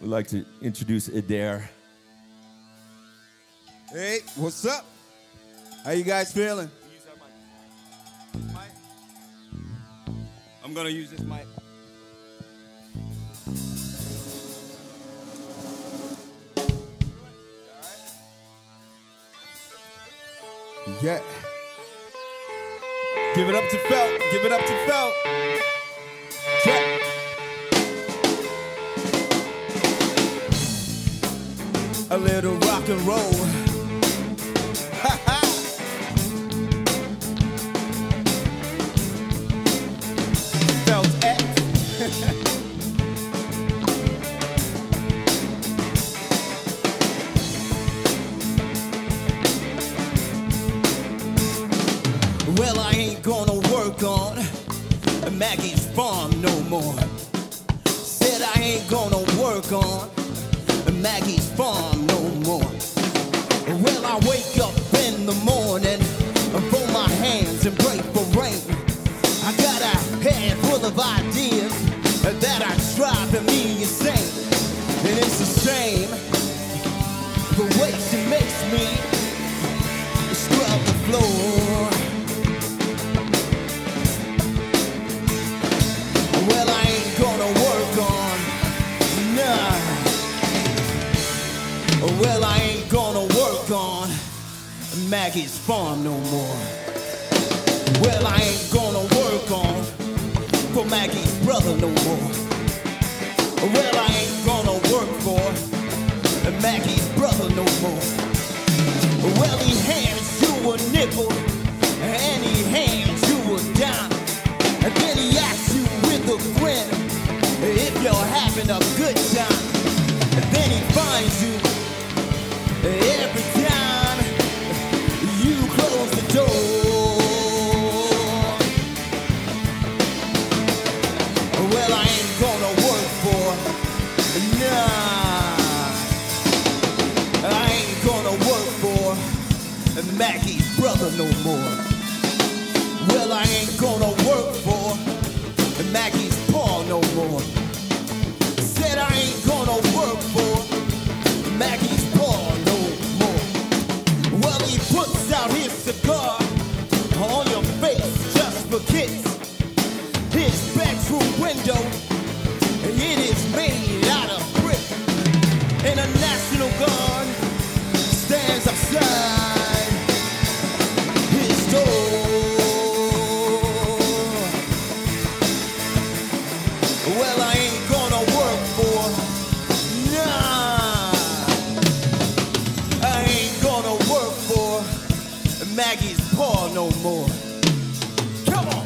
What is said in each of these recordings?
We'd like to introduce Adair. Hey, what's up? How you guys feeling? Mic? I'm gonna use this mic. Yeah. Give it up to Felt. Give it up to Felt. Yeah. A little rock and roll. Ha ha. Felt X. Well, I ain't gonna work on Maggie's farm no more. Said I ain't gonna work on Maggie's farm no more. Well, I wake up in the morning, fold my hands and pray for rain. I got a head full of ideas that are driving me insane. And it's a shame the way she makes me scrub the floor. Well, I ain't gonna work on, nah. Well, I ain't gonna work on Maggie's farm no more. Well, I ain't gonna work on for Maggie's brother no more. Well, I ain't gonna work for Maggie's brother no more. Well, he hands you a nickel and he hands you a dime. And then he asks you with a grin if you're having a good time. And then he finds you every time you close the door. Well, I ain't gonna work for, nah. I ain't gonna work for Maggie's brother no more. Well, I ain't gonna work for Maggie's paw no more. Said I ain't gonna work for Maggie's paw no more. Well, he puts out his cigar on your face just for kicks. His bedroom window, it is made out of brick. And a National Guard stands outside his door. Well, I ain't gonna work for, nah. I ain't gonna work for Maggie's paw no more. Come on.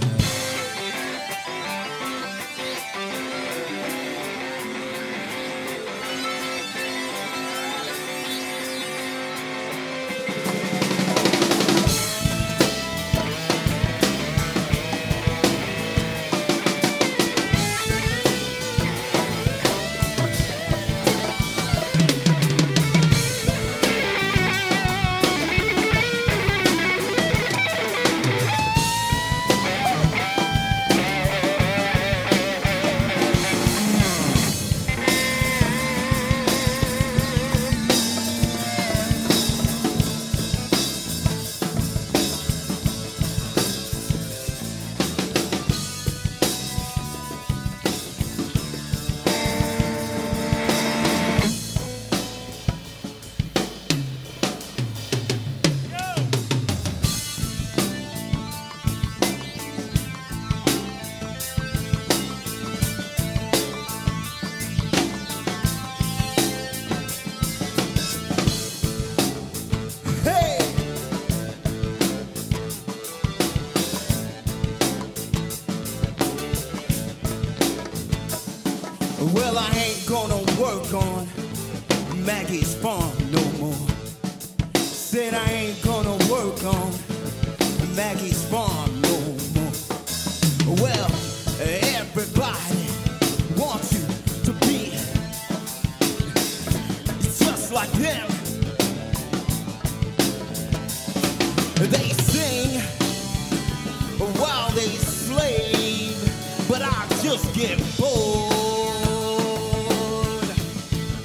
Well, I ain't gonna work on Maggie's farm no more. Said I ain't gonna work on Maggie's farm no more. Well, everybody wants you to be just like them. They sing while they slave, but I just get bored.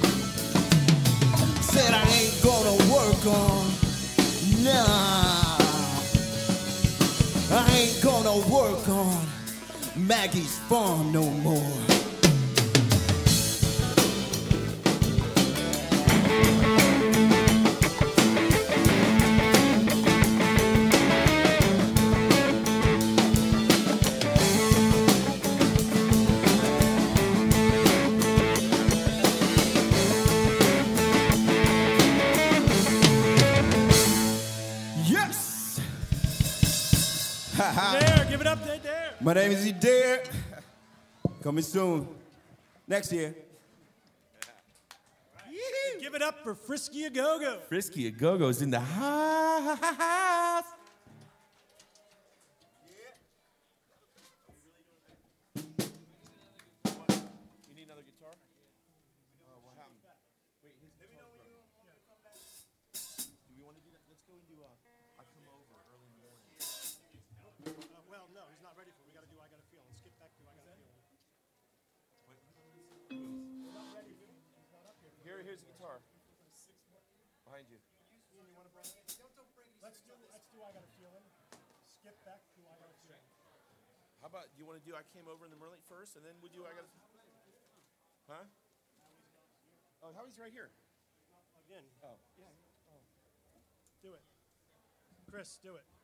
Maggie's farm no more. Yes! Dare, give it up, Dare. My name is Adair. Coming soon. Next year. Give it up for Frisky A Go-Go. Frisky A Go-Go's in the house. You need another guitar? What happened? Wait, his guitar's broken. Do we want to do that? Let's go and do I come over early in the morning. Well, no, he's not ready for it. We got to do I Got a Feeling. Skip back to I Got a Feeling. Here's the guitar. Behind you. Let's do I Got a Feeling. Skip back to I Got a Feeling. How about, do you want to do I Came Over in the Moonlight first, and then we do I Got a... Huh? Oh, Howie's right here. Again. Oh. Do it. Chris, do it.